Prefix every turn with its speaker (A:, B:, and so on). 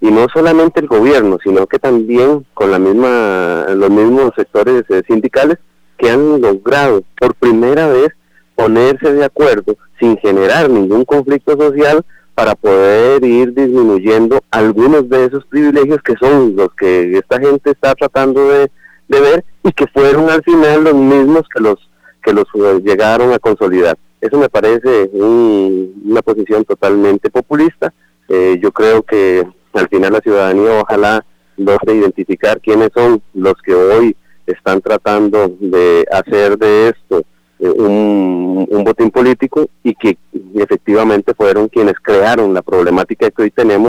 A: y no solamente el gobierno, sino que también con los mismos sectores sindicales que han logrado por primera vez ponerse de acuerdo sin generar ningún conflicto social para poder ir disminuyendo algunos de esos privilegios que son los que esta gente está tratando de ver y que fueron al final los mismos que los llegaron a consolidar. Eso me parece una posición totalmente populista. Yo creo que al final la ciudadanía ojalá logre identificar quiénes son los que hoy están tratando de hacer de esto un botín político y que efectivamente fueron quienes crearon la problemática que hoy tenemos.